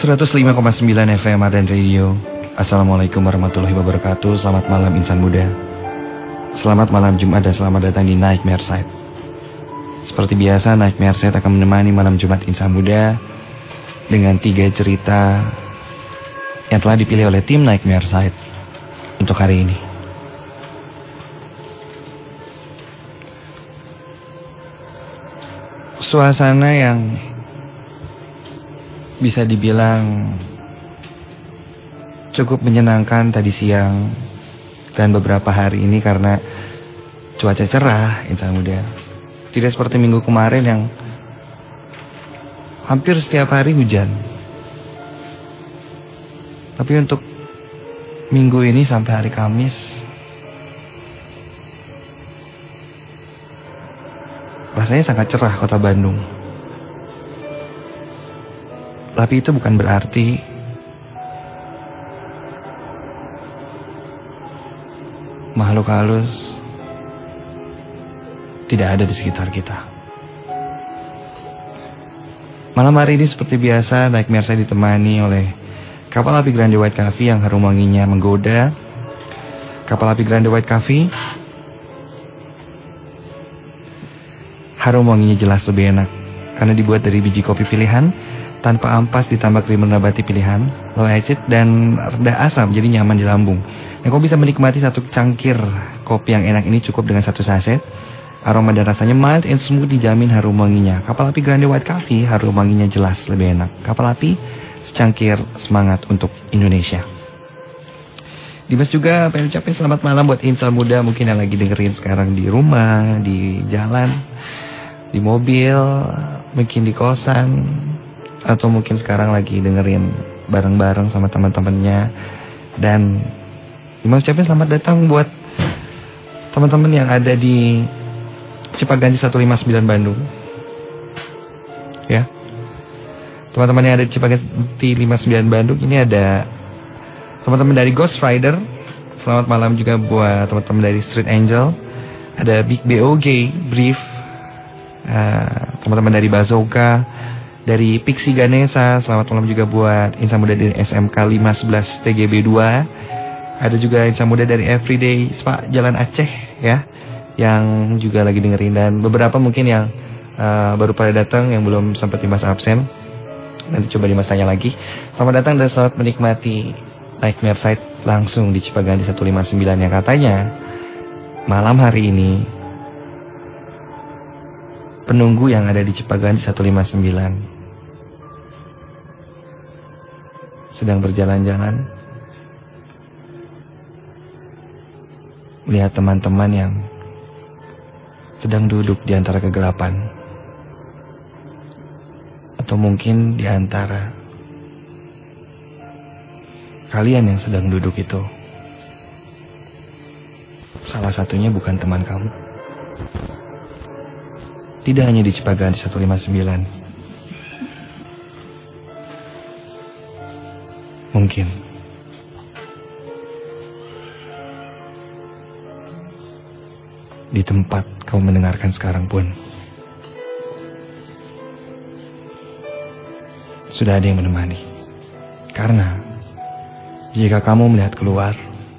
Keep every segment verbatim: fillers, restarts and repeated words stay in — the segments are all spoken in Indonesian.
seratus lima koma sembilan F M Ardan Radio. Assalamualaikum warahmatullahi wabarakatuh. Selamat malam insan muda. Selamat malam Jumat dan selamat datang di Nightmare Side. Seperti biasa, Nightmare Side akan menemani malam Jumat insan muda dengan tiga cerita yang telah dipilih oleh tim Nightmare Side untuk hari ini. Suasana yang bisa dibilang cukup menyenangkan tadi siang dan beberapa hari ini karena cuaca cerah insan muda. Tidak seperti minggu kemarin yang hampir setiap hari hujan. Tapi untuk minggu ini sampai hari Kamis rasanya sangat cerah kota Bandung. Tapi itu bukan berarti makhluk halus tidak ada di sekitar kita. Malam hari ini seperti biasa, Nightmare saya ditemani oleh kapal api Grande White Coffee yang harum wanginya menggoda. Kapal api Grande White Coffee harum wanginya jelas lebih enak karena dibuat dari biji kopi pilihan tanpa ampas ditambah krim nabati pilihan, low acid dan rendah asam, jadi nyaman di lambung. Nah, kau bisa menikmati satu cangkir kopi yang enak ini cukup dengan satu saset. Aroma dan rasanya mild and smooth, dijamin harum wanginya. Kapal api Grande White Coffee harum wanginya jelas lebih enak. Kapal api secangkir semangat untuk Indonesia. Dimas juga pengen ucapin selamat malam buat insan muda mungkin yang lagi dengerin sekarang di rumah, di jalan, di mobil, mungkin di kosan, atau mungkin sekarang lagi dengerin bareng-bareng sama teman-temannya. Dan Dimas ucapin selamat datang buat teman-teman yang ada di Cipaganti seratus lima puluh sembilan Bandung. Ya, teman-teman yang ada di Cipaganti lima puluh sembilan Bandung, ini ada teman-teman dari Ghost Rider. Selamat malam juga buat teman-teman dari Street Angel. Ada Big B O G, Brief, uh, teman-teman dari Bazooka, dari Pixie Ganesha. Selamat malam juga buat insan muda dari S M K lima sebelas T G B dua. Ada juga insan muda dari Everyday Spa Jalan Aceh ya, yang juga lagi dengerin. Dan beberapa mungkin yang uh, baru pada datang yang belum sempat Dimas absen. Nanti coba Dimas tanya lagi. Selamat datang dan selamat menikmati Nightmare Side langsung di Cipaganti seratus lima puluh sembilan yang katanya malam hari ini penunggu yang ada di Cipaganti seratus lima puluh sembilan sedang berjalan-jalan, melihat teman-teman yang sedang duduk di antara kegelapan, atau mungkin di antara kalian yang sedang duduk itu salah satunya bukan teman kamu. Tidak hanya di Cipaganti seratus lima puluh sembilan. Mungkin di tempat kau mendengarkan sekarang pun sudah ada yang menemani. Karena jika kamu melihat keluar,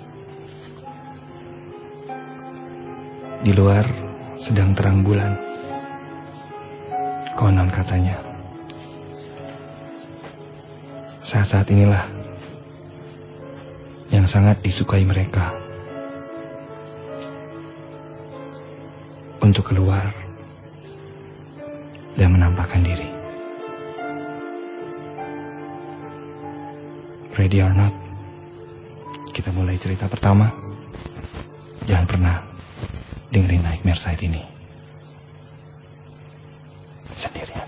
di luar sedang terang bulan. Konon katanya, saat-saat inilah yang sangat disukai mereka untuk keluar dan menampakkan diri. Ready or not? Kita mulai cerita pertama. Jangan pernah dengerin Nightmare Side ini sendirian.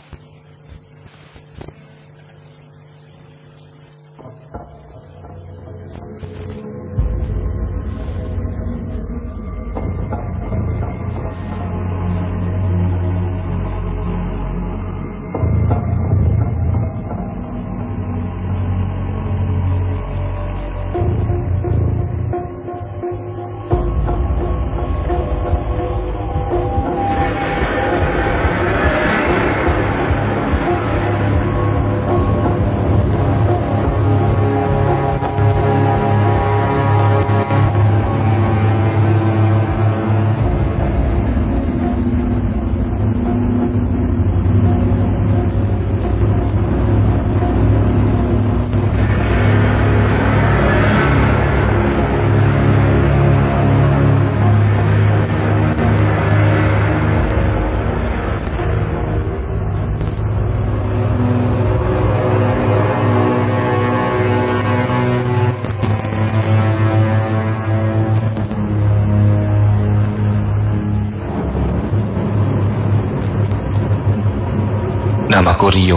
Namaku Rio.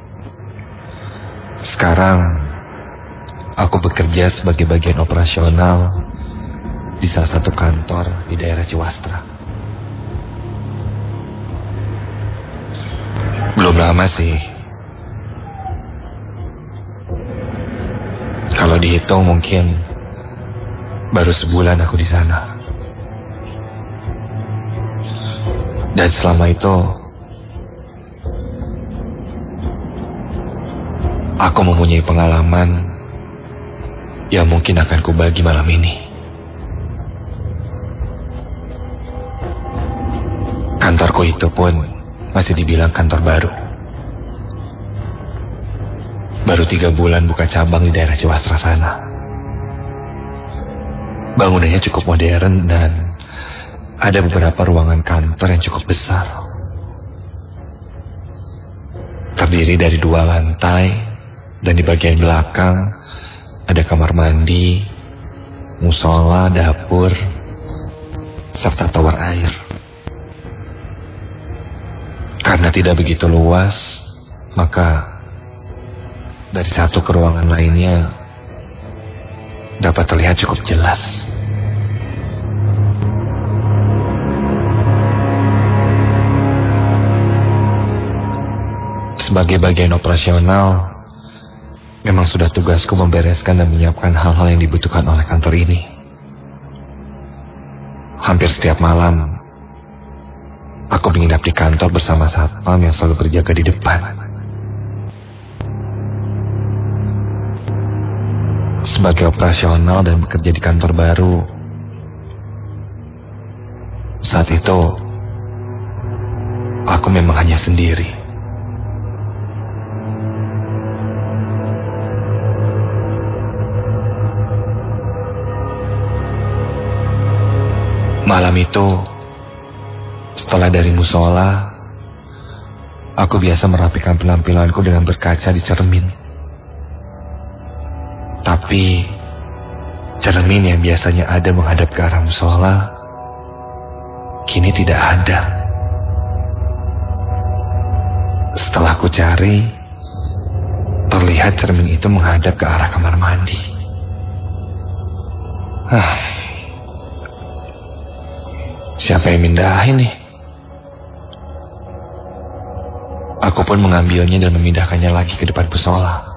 Sekarang aku bekerja sebagai bagian operasional di salah satu kantor di daerah Ciwastra. Belum lama sih. Kalau dihitung mungkin baru sebulan aku di sana. Dan selama itu aku mempunyai pengalaman yang mungkin akan kubagi malam ini. Kantorku itu pun masih dibilang kantor baru. Baru tiga bulan buka cabang di daerah Ciwastra sana. Bangunannya cukup modern dan ada beberapa ruangan kantor yang cukup besar. Terdiri dari dua lantai dan di bagian belakang ada kamar mandi, musola, dapur, serta tower air. Karena tidak begitu luas, maka dari satu ke ruangan lainnya dapat terlihat cukup jelas. Sebagai bagian operasional, memang sudah tugasku membereskan dan menyiapkan hal-hal yang dibutuhkan oleh kantor ini. Hampir setiap malam, aku menginap di kantor bersama satpam yang selalu berjaga di depan. Sebagai operasional dan bekerja di kantor baru, saat itu, aku memang hanya sendiri. Malam itu, setelah dari musola, aku biasa merapikan penampilanku dengan berkaca di cermin. Tapi, cermin yang biasanya ada menghadap ke arah musola, kini tidak ada. Setelah aku cari, terlihat cermin itu menghadap ke arah kamar mandi. Hah. Siapa yang mindahin nih? Aku pun mengambilnya dan memindahkannya lagi ke depan musola.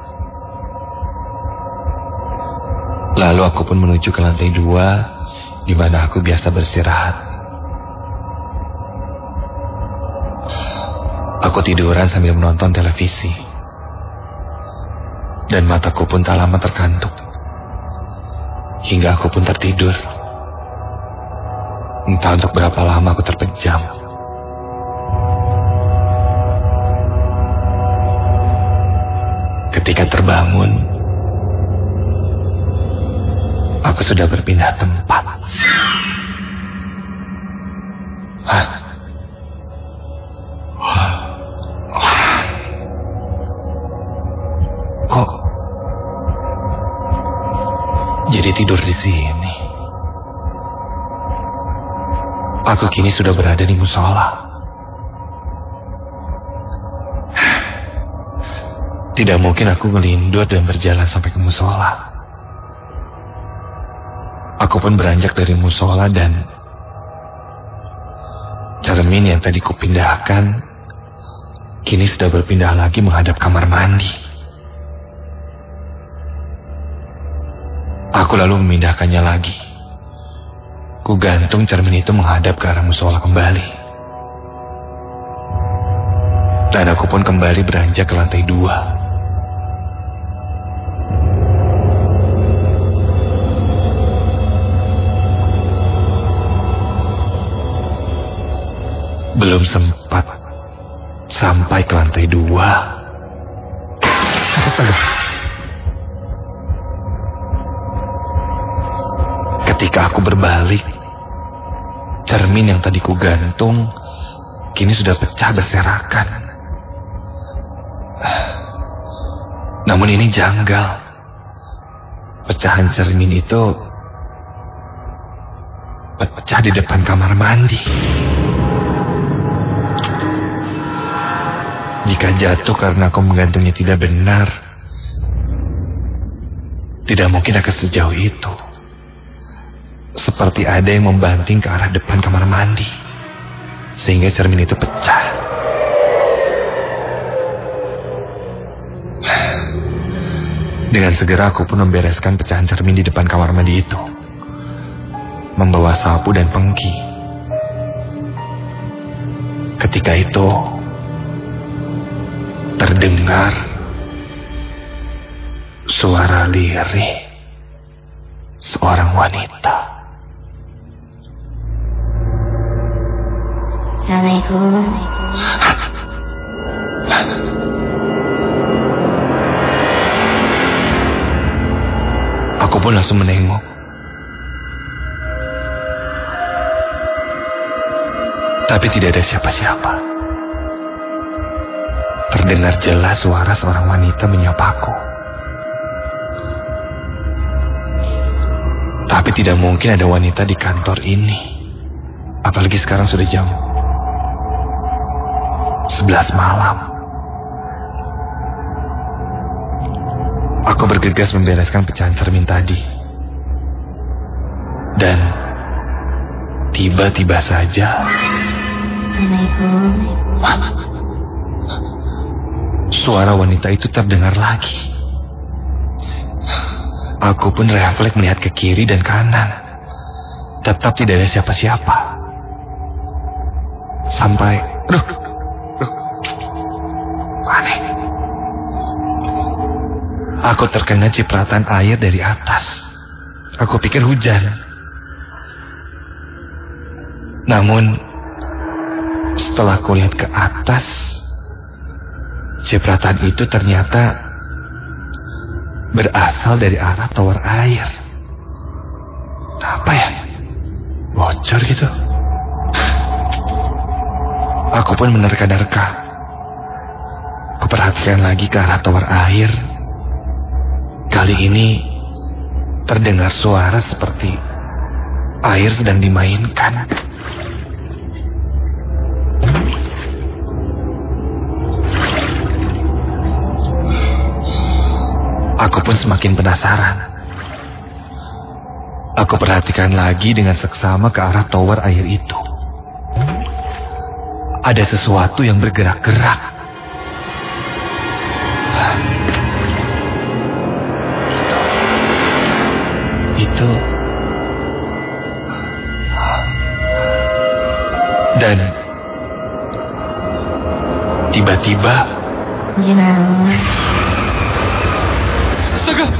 Lalu aku pun menuju ke lantai dua, di mana aku biasa beristirahat. Aku tiduran sambil menonton televisi. Dan mataku pun tak lama terkantuk. Hingga aku pun tertidur. Entah untuk berapa lama aku terpejam. Ketika terbangun, aku sudah berpindah tempat. Hah? Kok jadi tidur di sini? Aku kini sudah berada di musola. Tidak mungkin aku ngelindut dan berjalan sampai ke musola. Aku pun beranjak dari musola dan cermin yang tadi kupindahkan kini sudah berpindah lagi menghadap kamar mandi. Aku lalu memindahkannya lagi. Ku gantung cermin itu menghadap ke arah musola kembali. Dan aku pun kembali beranjak ke lantai dua. Belum sempat sampai ke lantai dua. Astaga. Ketika aku berbalik, cermin yang tadi ku gantung kini sudah pecah berserakan. Namun ini janggal. Pecahan cermin itu pecah di depan kamar mandi. Jika jatuh karena aku menggantungnya tidak benar, tidak mungkin akan sejauh itu. Seperti ada yang membanting ke arah depan kamar mandi, sehingga cermin itu pecah. Dengan segera aku pun membereskan pecahan cermin di depan kamar mandi itu, membawa sapu dan pengki. Ketika itu terdengar suara lirih seorang wanita. Assalamualaikum. Aku pun langsung menengok. Tapi tidak ada siapa-siapa. Terdengar jelas suara seorang wanita menyapaku. Tapi tidak mungkin ada wanita di kantor ini. Apalagi sekarang sudah jam sebelas malam. Aku bergegas membereskan pecahan cermin tadi. Dan tiba-tiba saja suara wanita itu terdengar lagi. Aku pun refleks melihat ke kiri dan kanan. Tetap tidak ada siapa-siapa. Sampai, aduh, aduh, aneh. Aku terkena cipratan air dari atas. Aku pikir hujan. Namun, setelah aku lihat ke atas, cipratan itu ternyata berasal dari arah tower air. Apa ya? Bocor gitu. Aku pun menerka-nerka. Kuperhatikan lagi ke arah tower air. Kali ini terdengar suara seperti air sedang dimainkan. Aku pun semakin penasaran. Aku perhatikan lagi dengan seksama ke arah tower air itu. Ada sesuatu yang bergerak-gerak. Itu dan tiba-tiba astaga,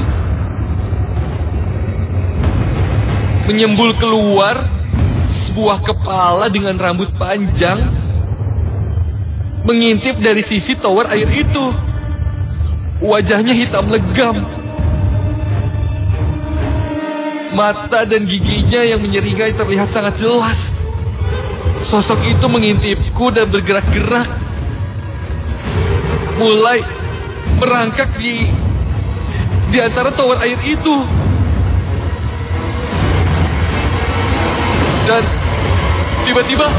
menyembul keluar sebuah kepala dengan rambut panjang mengintip dari sisi tower air itu. Wajahnya hitam legam. Mata dan giginya yang menyeringai terlihat sangat jelas. Sosok itu mengintipku dan bergerak-gerak. Mulai merangkak di di antara tower air itu. Dan tiba-tiba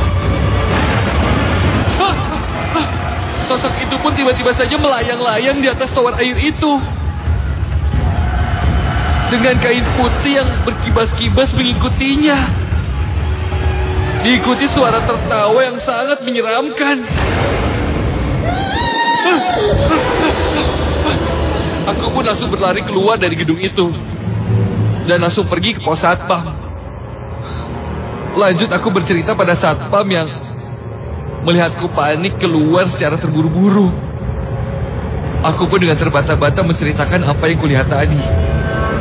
ah, ah, sosok itu pun tiba-tiba saja melayang-layang di atas tower air itu. Dengan kain putih yang berkibas-kibas mengikutinya. Diikuti suara tertawa yang sangat menyeramkan. Aku pun langsung berlari keluar dari gedung itu. Dan langsung pergi ke pos satpam. Lanjut aku bercerita pada satpam yang melihatku panik keluar secara terburu-buru. Aku pun dengan terbata-bata menceritakan apa yang kulihat tadi.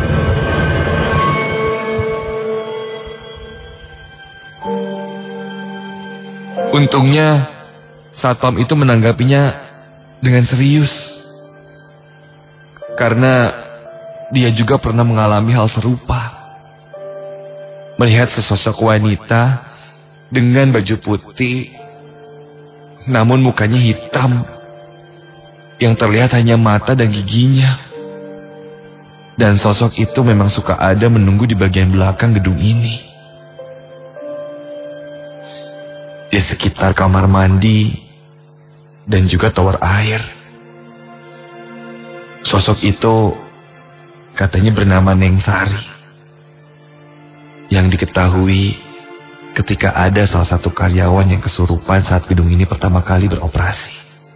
Untungnya satpam itu menanggapinya dengan serius. Karena dia juga pernah mengalami hal serupa. Melihat sesosok wanita dengan baju putih, namun mukanya hitam, yang terlihat hanya mata dan giginya. Dan sosok itu memang suka ada menunggu di bagian belakang gedung ini. Di sekitar kamar mandi dan juga tower air. Sosok itu katanya bernama Neng Sari, yang diketahui ketika ada salah satu karyawan yang kesurupan saat gedung ini pertama kali beroperasi.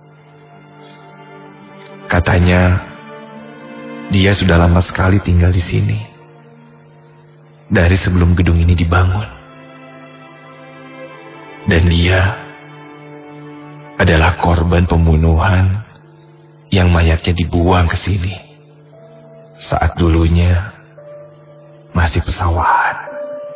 Katanya dia sudah lama sekali tinggal di sini, dari sebelum gedung ini dibangun. Dan dia adalah korban pembunuhan yang mayatnya dibuang ke sini saat dulunya masih pesawahan.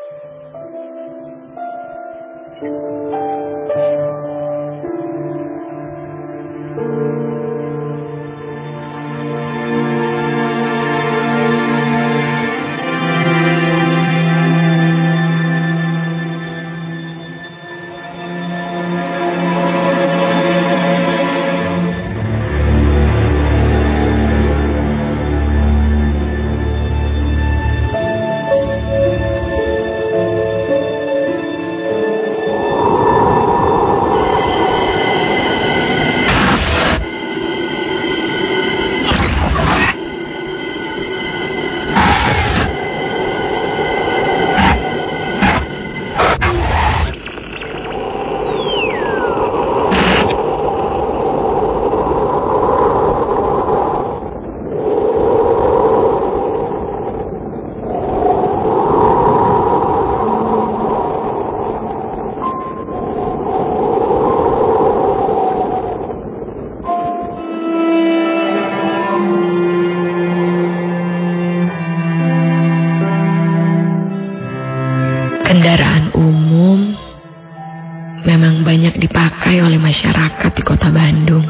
Kendaraan umum memang banyak dipakai oleh masyarakat di kota Bandung.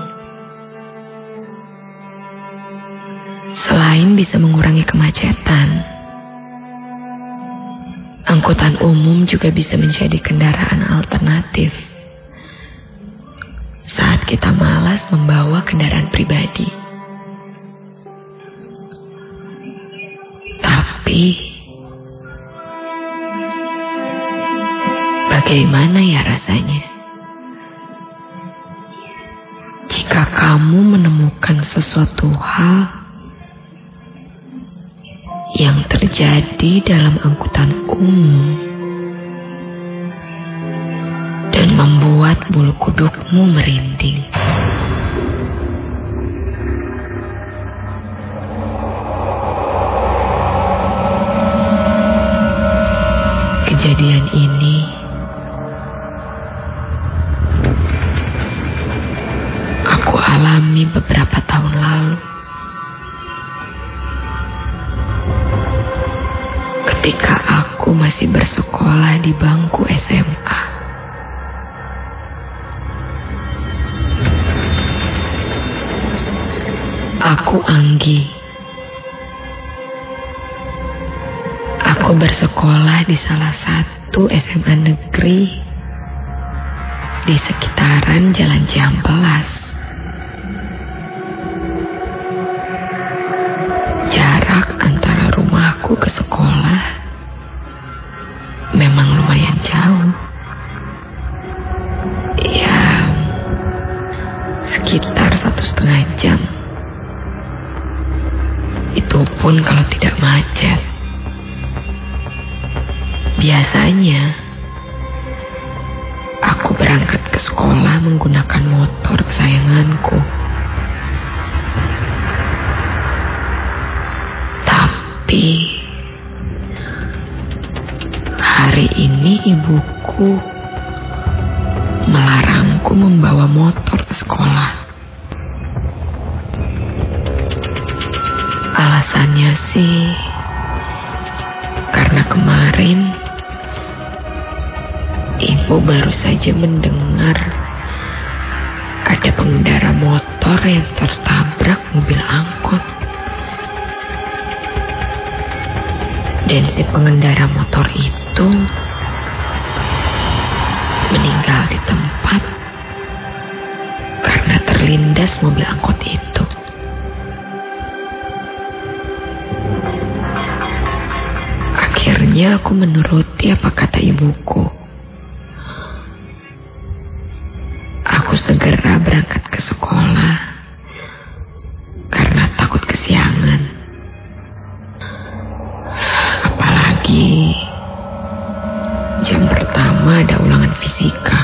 Selain bisa mengurangi kemacetan, angkutan umum juga bisa menjadi kendaraan alternatif saat kita malas membawa kendaraan pribadi. Tapi bagaimana ya rasanya jika kamu menemukan sesuatu hal yang terjadi dalam angkutan umum dan membuat bulu kudukmu merinding? Kejadian ini aku alami beberapa tahun lalu. Ketika aku masih bersekolah di bangku S M A. Aku Anggi. Aku bersekolah di salah satu S M A negeri di sekitaran Jalan Cihampelas. Jarak antara rumahku ke sekolah memang lumayan jauh. Ya, sekitar satu setengah jam. Itu pun kalau tidak macet. Biasanya aku berangkat ke sekolah menggunakan motor kesayanganku. Tapi hari ini ibuku melarangku membawa motor ke sekolah. Alasannya sih karena kemarin ibu baru saja mendengar ada pengendara motor yang tertabrak mobil angkot. Dan si pengendara motor itu meninggal di tempat karena terlindas mobil angkot itu. Akhirnya aku menuruti apa kata ibuku. Aku segera berangkat ke sekolah karena takut kesiangan. Apalagi jam pertama ada ulangan fisika.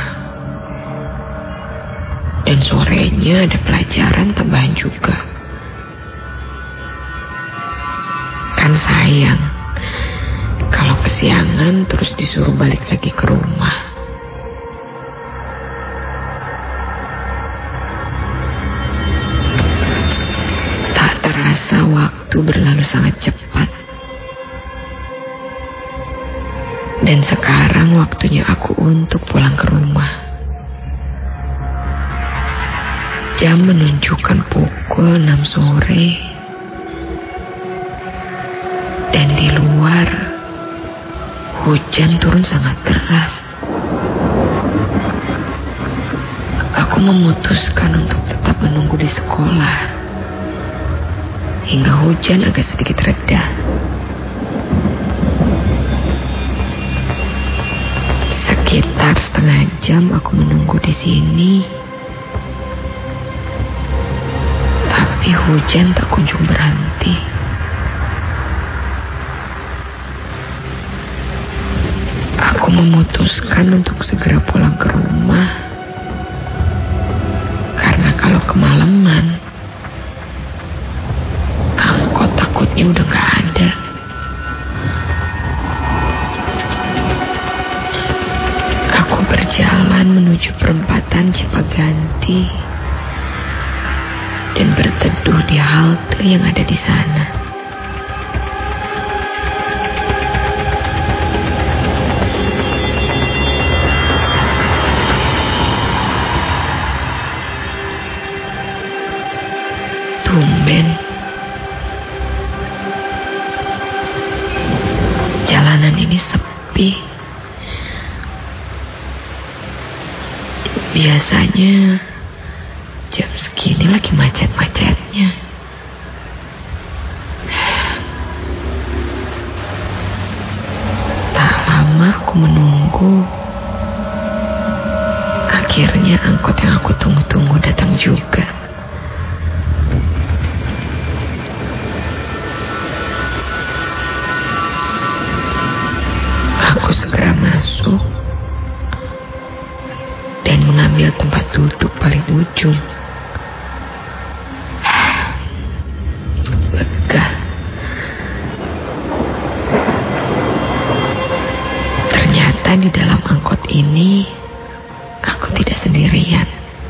Dan sorenya ada pelajaran tambahan juga. Kan sayang kalau kesiangan terus disuruh balik lagi ke rumah. Waktu berlalu sangat cepat. Dan sekarang waktunya aku untuk pulang ke rumah. Jam menunjukkan pukul enam sore. Dan di luar hujan turun sangat deras. Aku memutuskan untuk tetap menunggu di sekolah hingga hujan agak sedikit reda. Sekitar setengah jam aku menunggu di sini, tapi hujan tak kunjung berhenti. Aku memutuskan untuk segera pulang ke rumah, karena kalau kemalaman takutnya udah gak ada. Aku berjalan menuju perempatan Cipaganti dan berteduh di halte yang ada di sana. Tumben jalanan ini sepi. Biasanya jam segini lagi macet-macetnya. Tak lama aku menunggu. Akhirnya angkot yang aku tunggu-tunggu datang juga. Aku segera masuk dan mengambil tempat duduk paling ujung. Lega. Ternyata di dalam angkot ini aku tidak sendirian.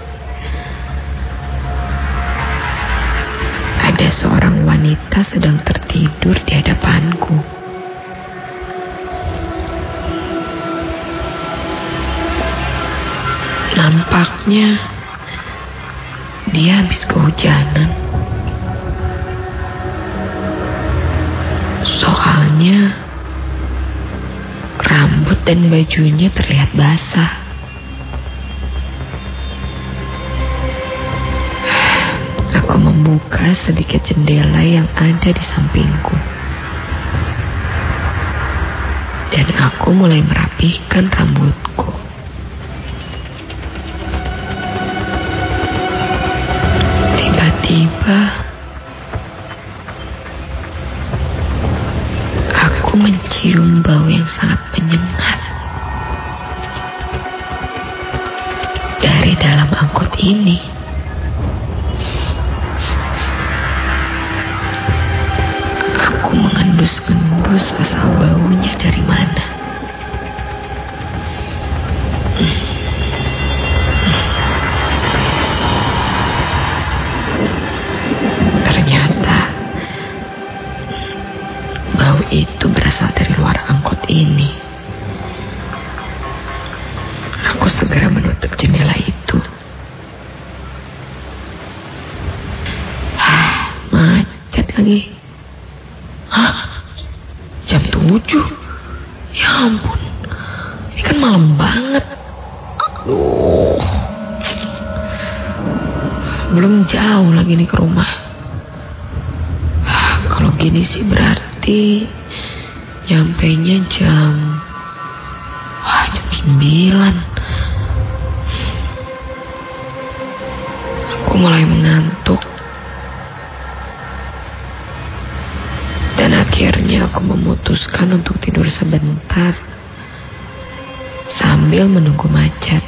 Ada seorang wanita sedang tertidur di hadapanku. Nampaknya dia habis kehujanan. Soalnya rambut dan bajunya terlihat basah. Aku membuka sedikit jendela yang ada di sampingku. Dan aku mulai merapihkan rambutku. Tiba-tiba aku mencium bau yang sangat menyengat dari dalam angkot ini. Aku mengendus-endus asal baunya dari mana. Itu berasal dari luar angkot ini. Aku segera menutup jendela itu. Hah, macet lagi. Hah, jam tujuh. Ya ampun, ini kan malam banget. Aduh, belum jauh lagi nih ke rumah. Kalau gini sih berarti nyampainya jam Wah jam sembilan. Aku mulai mengantuk. Dan akhirnya aku memutuskan untuk tidur sebentar sambil menunggu macet.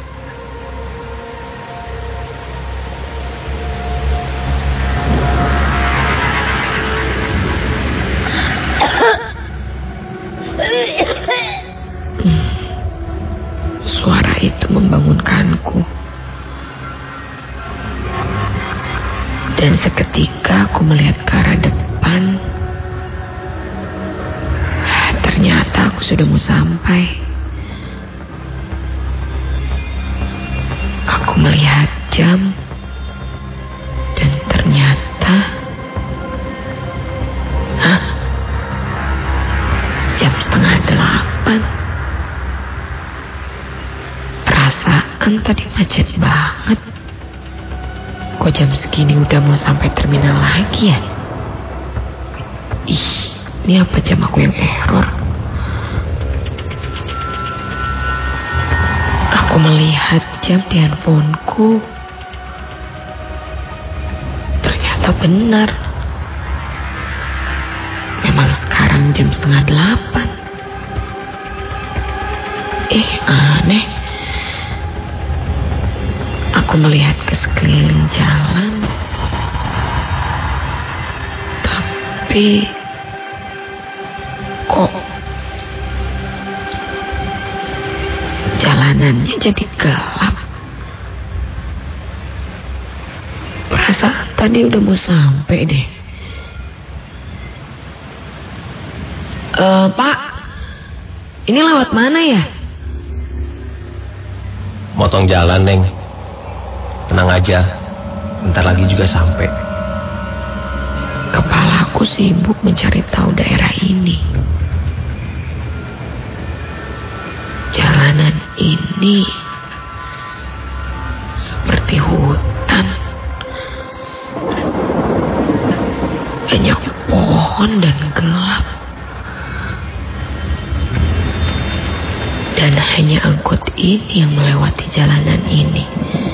Hmm. Suara itu membangunkanku. Dan seketika aku melihat ke arah depan. Ternyata aku sudah mau sampai. Aku melihat jam. Dan ternyata Hah? Jam setengah delapan. Perasaan tadi macet banget. Kok jam segini udah mau sampai terminal lagi ya? Ih, ini apa jam aku yang error? Aku melihat jam di handphoneku. Ternyata benar. Memang sekarang jam setengah delapan. Eh, aneh. Aku melihat ke sekeliling jalan. Tapi kok jalanannya jadi gelap? Perasaan tadi udah mau sampai deh. Eh, Pak, ini lewat mana ya? Motong jalan, Neng. Tenang aja, bentar lagi juga sampai. Kepalaku sibuk mencari tahu daerah ini. Jalanan ini seperti hutan. Banyak pohon dan gelap. Dan hanya angkot ini yang melewati jalanan ini.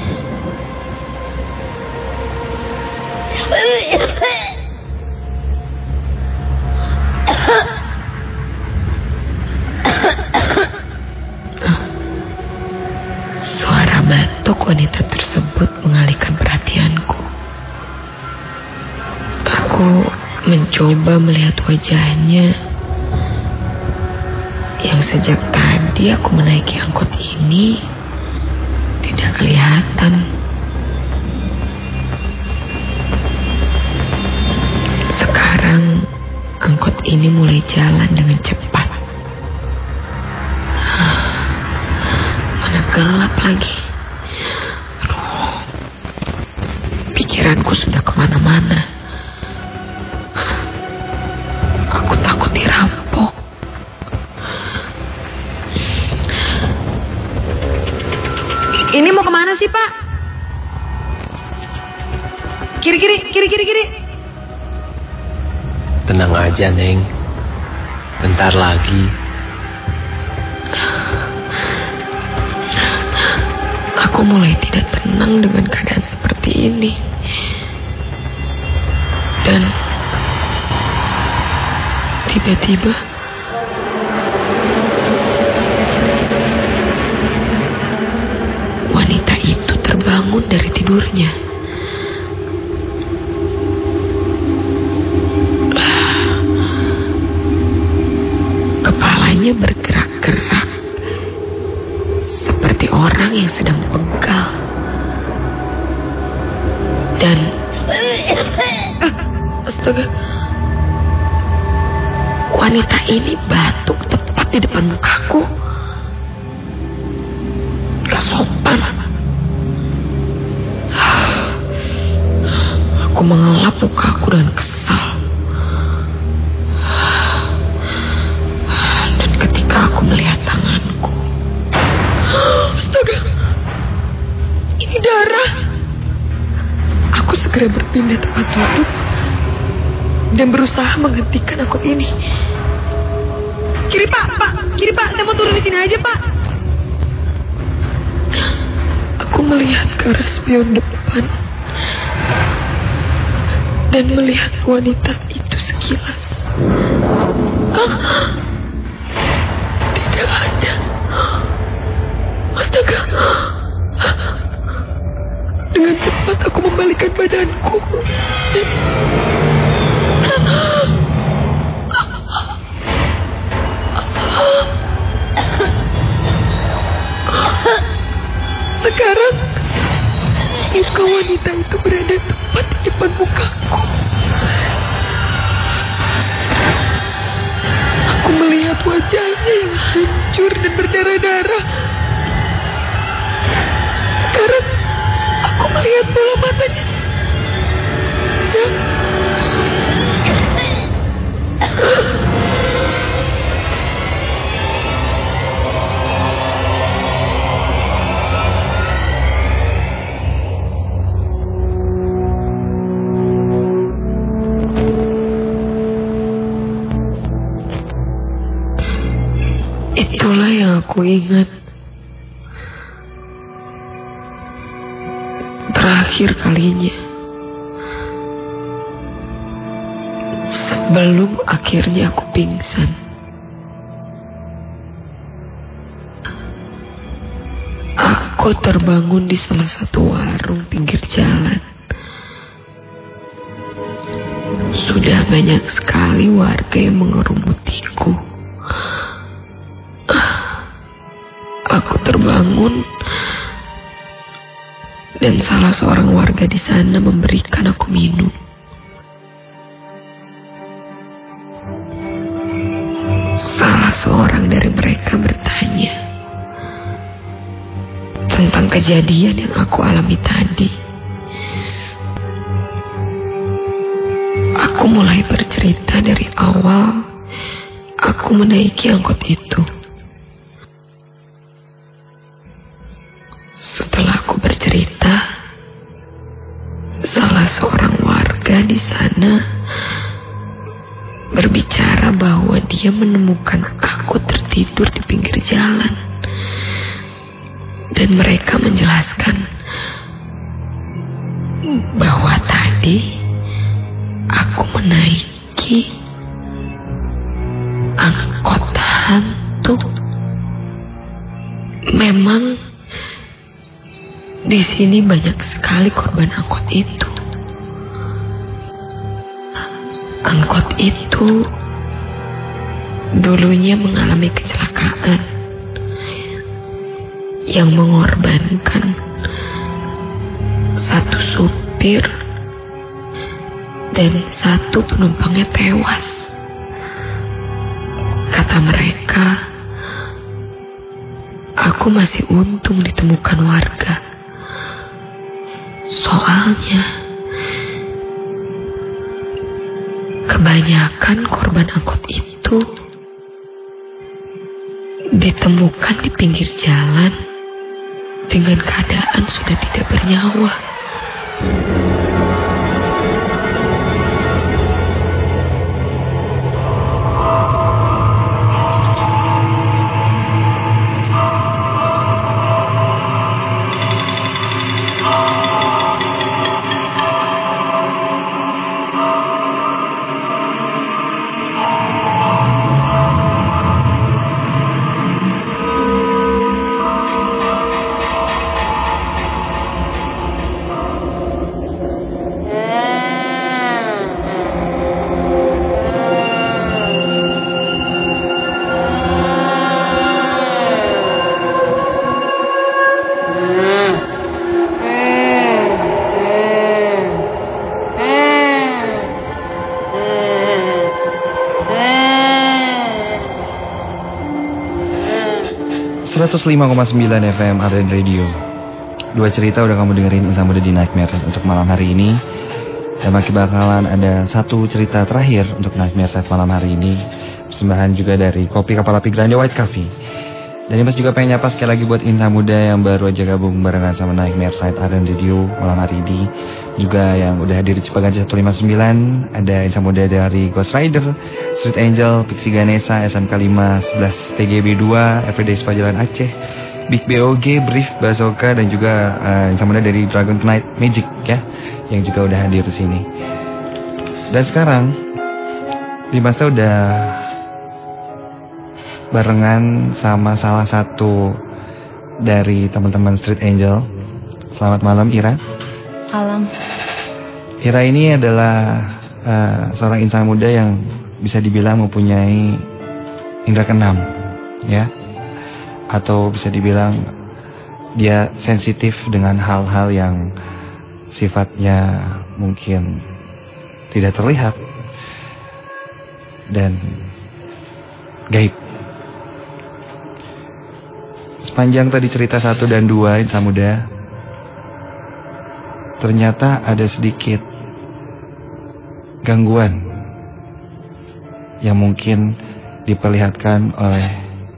Suara batuk wanita tersebut mengalihkan perhatianku. Aku mencoba melihat wajahnya yang sejak tadi aku menaiki angkot ini tidak kelihatan. Sekarang angkot ini mulai jalan dengan cepat. Mana gelap lagi. Aduh, pikiranku sudah kemana-mana. Aku takut dirampok. Ini mau kemana sih, Pak? Kiri, kiri, kiri, kiri, kiri. Tenang aja, Neng. Bentar lagi. Aku mulai tidak tenang dengan keadaan seperti ini. Dan tiba-tiba wanita itu terbangun dari tidurnya. Kepalanya bergerak-gerak seperti orang yang sedang pegal. Dan astaga, wanita ini batuk tepat di depan mukaku. Gak sopan. Aku mengelap mukaku dan kesal. Dan ketika aku melihat tanganku, astaga, ini darah. Aku segera berpindah tempat duduk dan berusaha menghentikan angkot ini. Kiri, Pak, Pak, kiri, Pak, saya mau turun di sini aja, Pak. Aku melihat ke arah spion depan dan melihat wanita itu sekilas. Ah, tidak ada. Astaga. Dengan cepat aku membalikkan badanku dan sekarang muka wanita itu berada tepat di depan mukaku. Aku melihat wajahnya yang hancur dan berdarah-darah. Sekarang aku melihat bola matanya. Ya. Itulah yang aku ingat. Terakhir kalinya. Sebelum akhirnya aku pingsan. Aku terbangun di salah satu warung pinggir jalan. Sudah banyak sekali warga yang mengerumutiku. Aku terbangun dan salah seorang warga di sana memberikan aku minum. Salah seorang dari mereka bertanya tentang kejadian yang aku alami tadi. Aku mulai bercerita dari awal aku menaiki angkot itu. Setelah aku bercerita, salah seorang warga di sana berbicara bahwa dia menemukan aku tertidur di pinggir jalan. Dan mereka menjelaskan bahwa tadi aku menaiki angkot hantu. Memang di sini banyak sekali korban angkot itu. Angkot itu dulunya mengalami kecelakaan yang mengorbankan satu supir dan satu penumpangnya tewas. Kata mereka, aku masih untung ditemukan warga. Soalnya kebanyakan korban angkot itu ditemukan di pinggir jalan dengan keadaan sudah tidak bernyawa. seratus lima koma sembilan F M Arden Radio. Dua cerita udah kamu dengerin Insan Muda di Nightmare untuk malam hari ini. Dan masih bakalan ada satu cerita terakhir untuk Nightmare Set malam hari ini. Persembahan juga dari Kopi Kapal Api Grande White Coffee. Dan Mas juga pengen nyapa sekali lagi buat Insan Muda yang baru aja gabung barengan sama Nightmare Set Arden Radio malam hari ini. Juga yang udah hadir di Cipaganti seratus lima puluh sembilan. Ada Insan Muda dari Ghost Rider, Street Angel, Pixie Ganesha, S M K lima sebelas T G B dua, Everyday Sepajalan Aceh, Big B O G, Brief, Basoka, dan juga uh, Insan Muda dari Dragon Knight Magic ya, yang juga udah hadir di sini. Dan sekarang Dimasa udah barengan sama salah satu dari teman-teman Street Angel. Selamat malam Ira. Malam. Ira ini adalah uh, seorang insan muda yang bisa dibilang mempunyai indera keenam, ya, atau bisa dibilang dia sensitif dengan hal-hal yang sifatnya mungkin tidak terlihat dan gaib. Sepanjang tadi cerita satu dan dua insan muda, ternyata ada sedikit gangguan yang mungkin diperlihatkan oleh,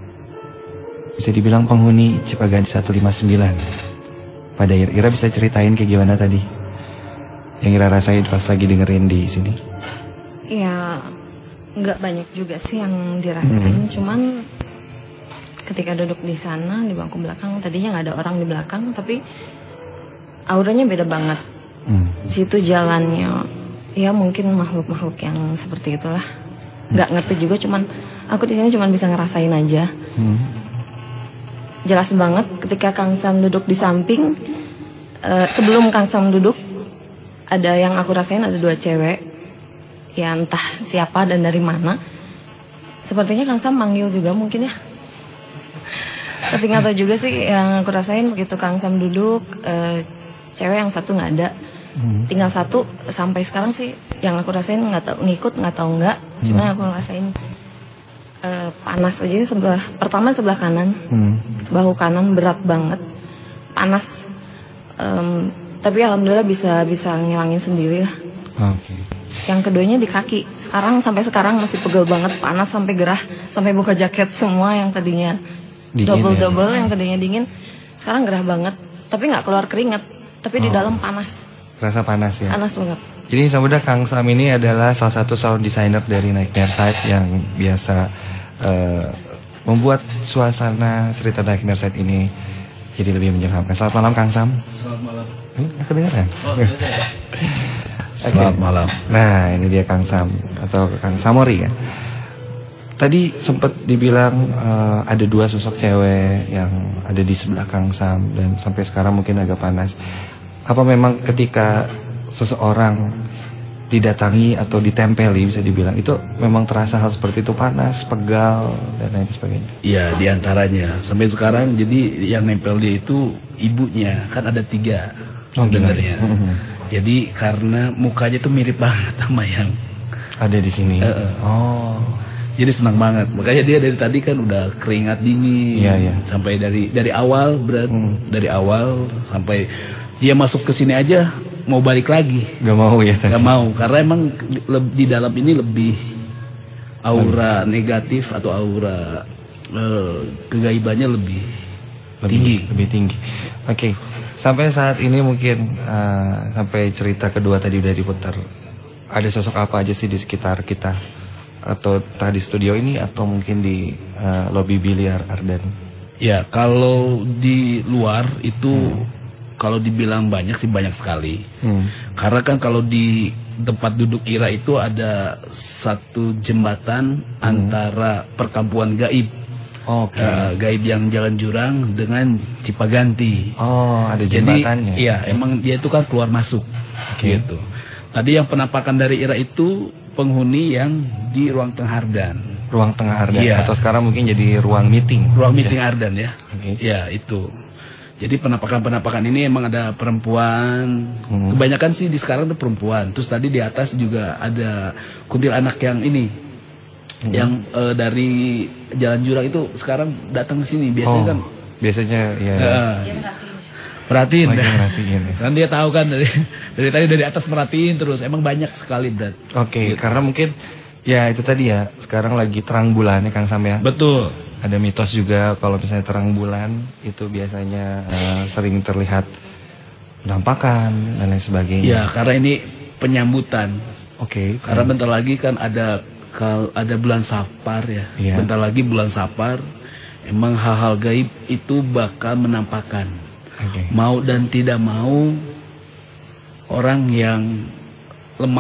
bisa dibilang penghuni Cipaganti seratus lima puluh sembilan. Pada Ira, Ira bisa ceritain kayak gimana tadi yang Ira rasain pas lagi dengerin di sini? Ya, nggak banyak juga sih yang dirasain, hmm. cuman ketika duduk di sana di bangku belakang, tadinya nggak ada orang di belakang, tapi auranya beda banget. Hmm. Situ jalannya, ya mungkin makhluk-makhluk yang seperti itulah. Nggak hmm. ngerti juga, cuman aku di sini cuman bisa ngerasain aja. Hmm. Jelas banget ketika Kang Sam duduk di samping. Uh, sebelum Kang Sam duduk, ada yang aku rasain, ada dua cewek. Ya entah siapa dan dari mana. Sepertinya Kang Sam manggil juga mungkin ya. Tapi nggak tahu juga sih, yang aku rasain begitu Kang Sam duduk, uh, cewek yang satu nggak ada, hmm. tinggal satu. Sampai sekarang sih yang aku rasain nggak tahu ngikut nggak tahu nggak, hmm. cuma aku rasain uh, panas aja sebelah pertama sebelah kanan, hmm. bahu kanan berat banget, panas. Um, tapi alhamdulillah bisa bisa ngilangin sendiri lah. Okay. Yang keduanya di kaki. Sekarang sampai sekarang masih pegel banget, panas sampai gerah, sampai buka jaket semua. Yang tadinya double double, ya? Yang tadinya dingin, sekarang gerah banget. Tapi nggak keluar keringat, tapi oh. di dalam panas. Rasa panas ya. Panas banget. Jadi saudara, Kang Sam ini adalah salah satu sound designer dari Nightmare Side yang biasa uh, membuat suasana cerita Nightmare Side ini jadi lebih menyeramkan. Selamat malam Kang Sam. Selamat malam. Hmm, kedengaran? Oh, Okay. Selamat malam. Nah, ini dia Kang Sam atau Kang Samori ya. Tadi sempat dibilang uh, ada dua sosok cewek yang ada di sebelah Kang Sam dan sampai sekarang mungkin agak panas. Apa memang ketika seseorang didatangi atau ditempeli, bisa dibilang itu memang terasa hal seperti itu, panas, pegal dan lain sebagainya? Iya, diantaranya sampai sekarang. Jadi yang nempel dia itu ibunya, kan ada tiga oh, sebenarnya. Jadi karena mukanya tuh mirip banget sama yang ada di sini. Uh, uh. Oh. Jadi senang banget. Makanya dia dari tadi kan udah keringat dingin. Iya, iya. Sampai dari dari awal berat, hmm. dari awal sampai dia masuk ke sini aja mau balik lagi. Gak mau ya. Gak mau karena emang di dalam ini lebih aura hmm. negatif atau aura uh, kegaibannya lebih, lebih tinggi. Lebih tinggi. Oke. Okay. Sampai saat ini mungkin uh, sampai cerita kedua tadi udah diputar, ada sosok apa aja sih di sekitar kita, atau tadi studio ini atau mungkin di uh, lobi biliar Ardan? Ya, kalau di luar itu hmm. kalau dibilang banyak sih banyak sekali. Hmm. Karena kan kalau di tempat duduk Ira itu ada satu jembatan hmm. antara perkampungan gaib. Okay. Uh, gaib yang Jalan Jurang dengan Cipaganti. Oh, ada jembatannya. Jadi, iya, emang dia itu kan keluar masuk. Okay. Gitu. Tadi yang penampakan dari Ira itu penghuni yang di ruang tengah Ardan. Ruang tengah Ardan. Iya. Atau sekarang mungkin jadi ruang meeting. Ruang meeting ya. Ardan ya. Okay. Ya, itu. Jadi penampakan-penampakan ini emang ada perempuan. Hmm. Kebanyakan sih di sekarang tuh perempuan. Terus tadi di atas juga ada kuntilanak yang ini. Hmm. Yang uh, dari Jalan Jurang itu sekarang datang ke sini biasanya oh, kan biasanya ya, ya. Uh, perhatiin oh, merhatiin ya. Kan dia tahu kan dari dari tadi dari atas merhatiin terus, emang banyak sekali Brad. Oke, okay, gitu. Karena mungkin ya itu tadi ya, sekarang lagi terang bulan ya Kang Sam ya. Betul. Ada mitos juga kalau misalnya terang bulan itu biasanya uh, sering terlihat penampakan dan lain sebagainya. Ya, karena ini penyambutan. Oke. Okay, karena hmm. bentar lagi kan ada Kalau ada bulan Safar ya, yeah. bentar lagi bulan Safar, emang hal-hal gaib itu bakal menampakkan. Okay. Mau dan tidak mau, orang yang lemah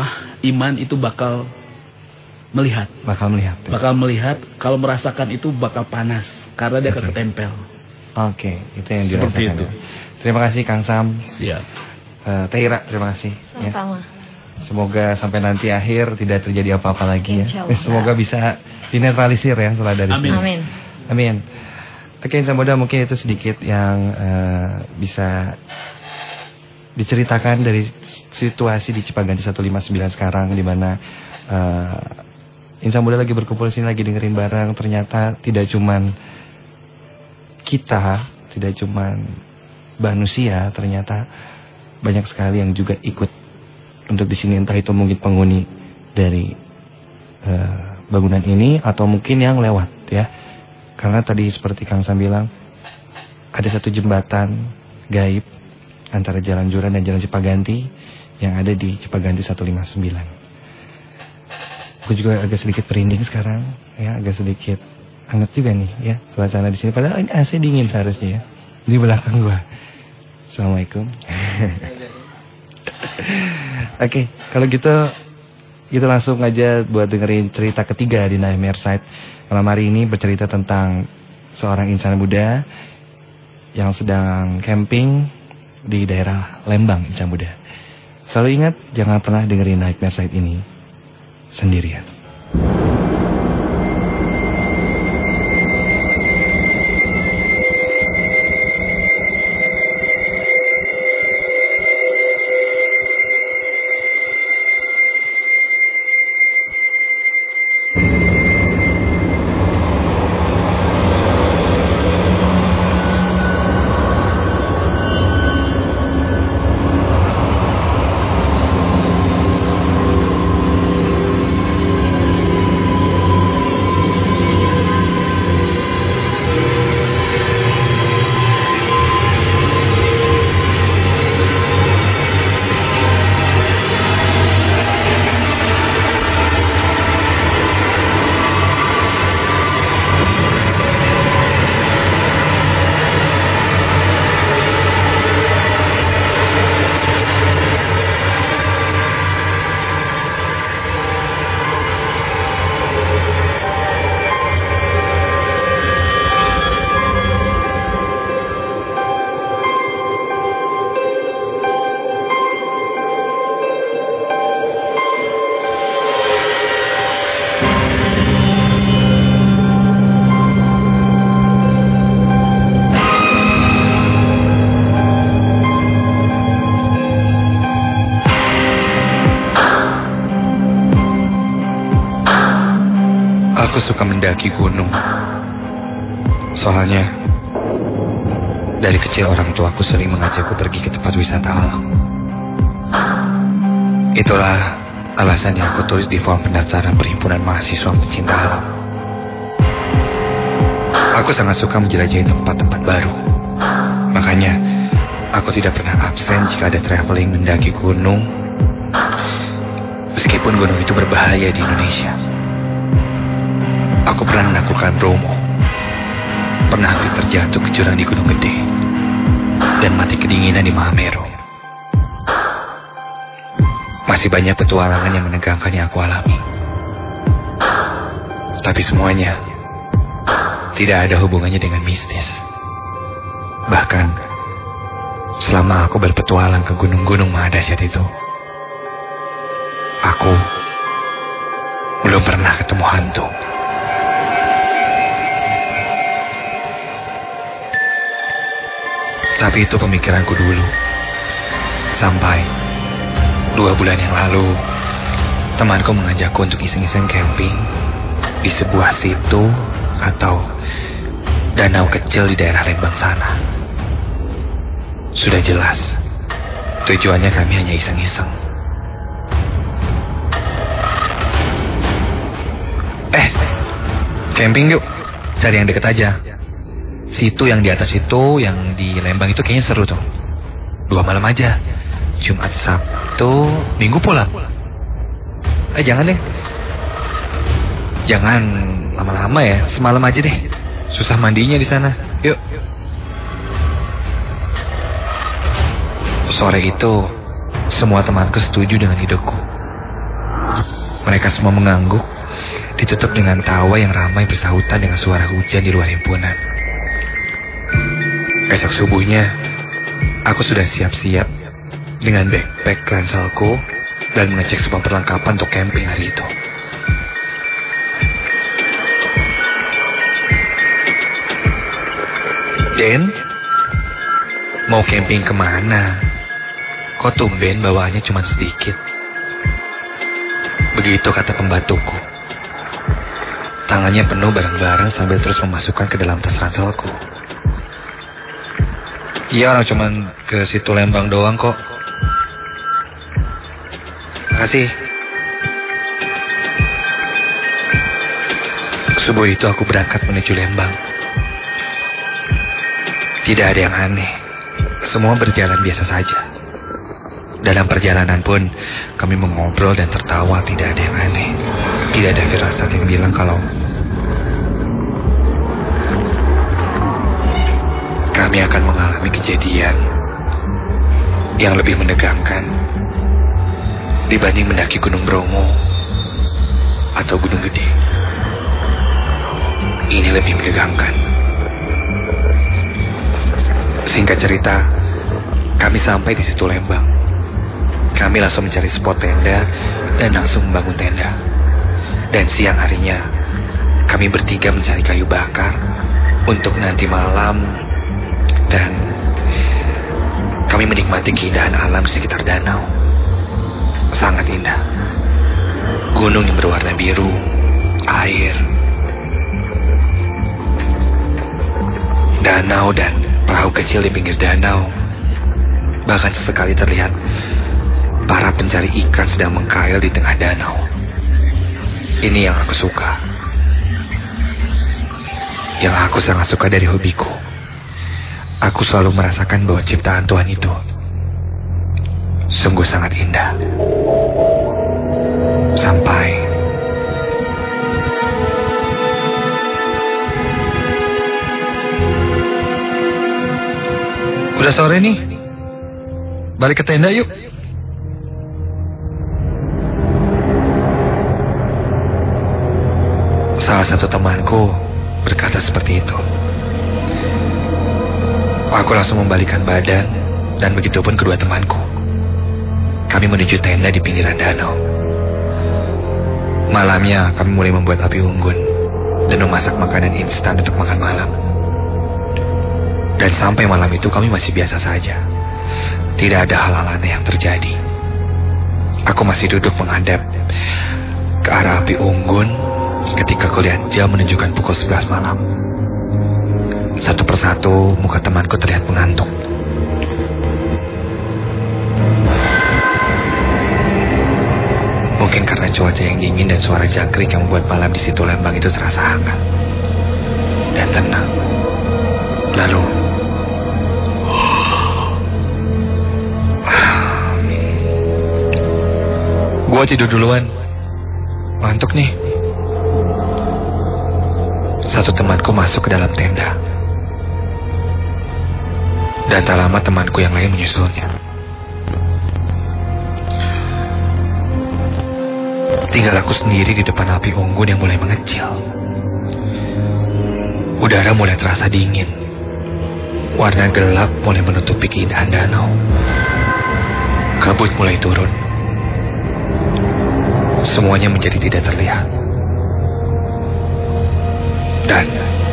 iman itu bakal melihat. Bakal melihat. Ya? Bakal melihat, kalau merasakan itu bakal panas karena dia akan ketempel. Oke, itu yang dirasakan. Seperti itu. Ya. Terima kasih Kang Sam. Siap. Uh, Teira, terima kasih. Sama-sama. Ya. Semoga sampai nanti akhir tidak terjadi apa-apa lagi ya. Semoga bisa dinetralisir ya setelah dari Amin. sini. Amin. Amin. Oke, Insan Muda, mungkin itu sedikit yang uh, bisa diceritakan dari situasi di Cipaganti seratus lima puluh sembilan sekarang, di mana uh, Insan Muda lagi berkumpul sini, lagi dengerin bareng. Ternyata tidak cuman kita, tidak cuman manusia, ternyata banyak sekali yang juga ikut untuk di sini, entah itu mungkin penghuni dari uh, bangunan ini atau mungkin yang lewat ya. Karena tadi seperti Kang Sam bilang, ada satu jembatan gaib antara Jalan Joran dan Jalan Cipaganti yang ada di Cipaganti seratus lima puluh sembilan. Aku juga agak sedikit merinding sekarang ya, agak sedikit hangat juga nih ya suasana di sini. Padahal ini A C dingin seharusnya ya di belakang gua. Assalamualaikum. Oke, okay, kalau gitu kita langsung aja buat dengerin cerita ketiga di Nightmare Side. Malam hari ini bercerita tentang seorang insan muda yang sedang camping di daerah Lembang, insan muda. Selalu ingat, jangan pernah dengerin Nightmare Side ini sendirian. Aku suka mendaki gunung. Soalnya dari kecil orang tuaku sering mengajakku pergi ke tempat wisata alam. Itulah alasan yang aku tulis di form pendaftaran Perhimpunan Mahasiswa Pencinta Alam. Aku sangat suka menjelajahi tempat-tempat baru. Makanya aku tidak pernah absen jika ada traveling mendaki gunung, meskipun gunung itu berbahaya di Indonesia. Aku pernah menaklukkan Bromo, pernah hampir terjatuh ke jurang di Gunung Gede, dan mati kedinginan di Mahameru. Masih banyak petualangan yang menegangkan yang aku alami. Tapi semuanya tidak ada hubungannya dengan mistis. Bahkan selama aku berpetualang ke gunung-gunung mahadahsyat itu, aku belum pernah ketemu hantu. Tapi itu pemikiranku dulu. Sampai dua bulan yang lalu, temanku mengajakku untuk iseng-iseng camping di sebuah situ atau danau kecil di daerah Lembang sana. Sudah jelas, tujuannya kami hanya iseng-iseng. Eh, camping yuk, cari yang deket aja. Situ yang di atas itu, yang di Lembang itu kayaknya seru tuh. Dua malam aja, Jumat, Sabtu, Minggu pulang. Eh jangan deh, jangan lama-lama ya, semalam aja deh. Susah mandinya di sana. Yuk. Sore itu semua temanku setuju dengan idenya. Mereka semua mengangguk, ditutup dengan tawa yang ramai bersahutan dengan suara hujan di luar himpunan. Esok subuhnya, aku sudah siap-siap dengan backpack ranselku dan mengecek semua perlengkapan untuk camping hari itu. Den, mau camping kemana? Kok tumben bawaannya cuma sedikit? Begitu kata pembantuku. Tangannya penuh barang-barang sambil terus memasukkan ke dalam tas ranselku. Iya, orang cuman ke situ Lembang doang kok. Makasih. Subuh itu aku berangkat menuju Lembang. Tidak ada yang aneh. Semua berjalan biasa saja. Dalam perjalanan pun kami mengobrol dan tertawa, tidak ada yang aneh. Tidak ada firasat yang bilang kalau kami akan mengalami kejadian yang lebih menegangkan dibanding mendaki Gunung Bromo atau Gunung Gede. Ini lebih menegangkan. Singkat cerita, kami sampai di situ Lembang. Kami langsung mencari spot tenda dan langsung membangun tenda. Dan siang harinya, kami bertiga mencari kayu bakar untuk nanti malam. Dan kami menikmati keindahan alam di sekitar danau. Sangat indah. Gunung yang berwarna biru, air, danau dan perahu kecil di pinggir danau. Bahkan sesekali terlihat para pencari ikan sedang mengkail di tengah danau. Ini yang aku suka. Yang aku sangat suka dari hobiku. Aku selalu merasakan bahwa ciptaan Tuhan itu sungguh sangat indah. Sampai udah sore nih. Balik ke tenda yuk. Salah satu temanku berkata seperti itu. Aku langsung membalikkan badan dan begitupun kedua temanku. Kami menuju tenda di pinggiran danau. Malamnya kami mulai membuat api unggun dan memasak makanan instan untuk makan malam. Dan sampai malam itu kami masih biasa saja. Tidak ada hal-hal aneh yang terjadi. Aku masih duduk menghadap ke arah api unggun ketika kulihat jam menunjukkan pukul sebelas malam. Satu persatu muka temanku terlihat mengantuk. Mungkin karena cuaca yang dingin dan suara jangkrik yang membuat malam di situ Lembang itu terasa hangat dan tenang. Lalu gua tidur duluan. Ngantuk nih. Satu temanku masuk ke dalam tenda. Dan tak lama temanku yang lain menyusulnya. Tinggal aku sendiri di depan api unggun yang mulai mengecil. Udara mulai terasa dingin. Warna gelap mulai menutupi keindahan danau. Kabut mulai turun. Semuanya menjadi tidak terlihat. Dan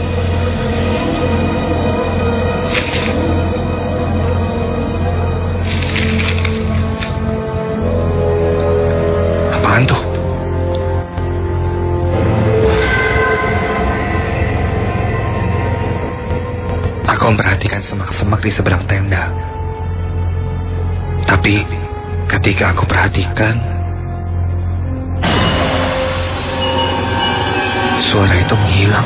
apaan tuh? Aku memperhatikan semak-semak di seberang tenda. Tapi ketika aku perhatikan, suara itu menghilang.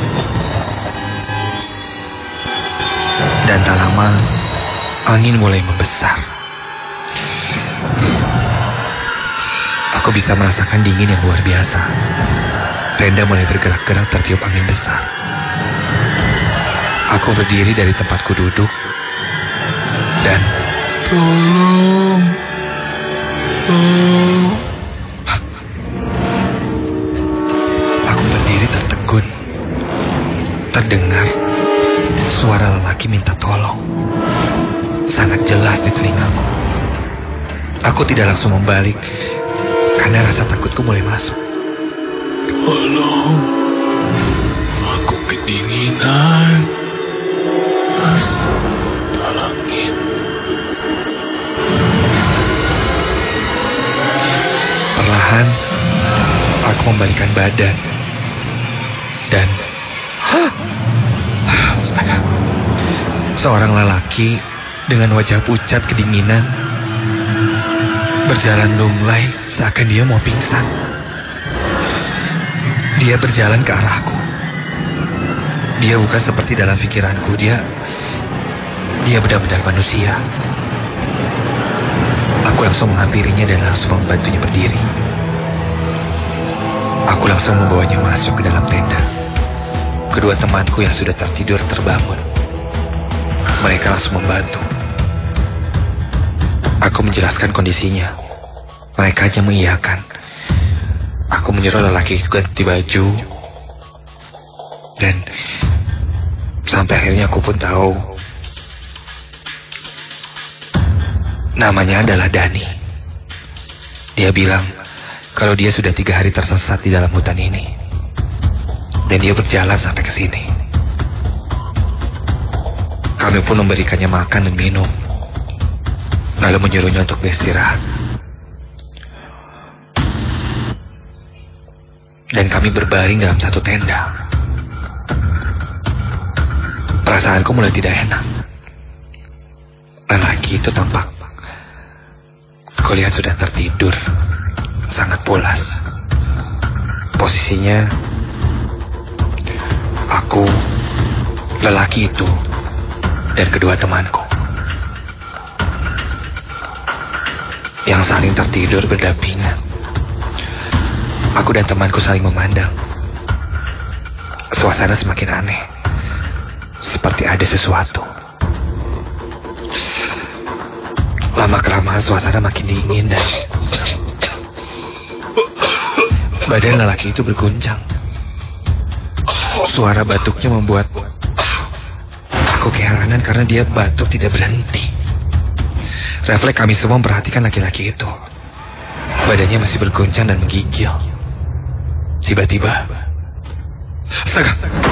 Dan tak lama, angin mulai membesar. Aku bisa merasakan dingin yang luar biasa. Tenda mulai bergerak-gerak tertiup angin besar. Aku berdiri dari tempatku duduk. Dan tolong, tolong. Aku tidak langsung membalik karena rasa takutku mulai masuk. Tolong, aku kedinginan. Tolongin. Perlahan, aku membalikkan badan. Dan astaga, seorang lelaki dengan wajah pucat kedinginan berjalan lunglai seakan dia mau pingsan. Dia berjalan ke arahku. Dia bukan seperti dalam pikiranku. Dia Dia benar-benar manusia. Aku langsung menghampirinya dan langsung membantunya berdiri. Aku langsung membawanya masuk ke dalam tenda. Kedua temanku yang sudah tertidur terbangun. Mereka langsung membantu. Aku menjelaskan kondisinya. Mereka hanya mengiyakan. Aku menyuruh lelaki itu ganti baju. Dan sampai akhirnya aku pun tahu namanya adalah Dani. Dia bilang kalau dia sudah tiga hari tersesat di dalam hutan ini. Dan dia berjalan sampai ke sini. Kami pun memberikannya makan dan minum. Lalu menyuruhnya untuk beristirahat. Dan kami berbaring dalam satu tenda. Perasaanku mulai tidak enak. Lelaki itu tampak, aku lihat sudah tertidur, sangat pulas. Posisinya, aku, lelaki itu, dan kedua temanku yang saling tertidur berdampingan. Aku dan temanku saling memandang. Suasana semakin aneh. Seperti ada sesuatu. Lama-kelamaan suasana makin dingin dan badan lelaki itu berguncang. Suara batuknya membuat aku keheranan karena dia batuk tidak berhenti. Refleks kami semua memperhatikan laki-laki itu. Badannya masih berguncang dan menggigil. Tiba-tiba, astaga.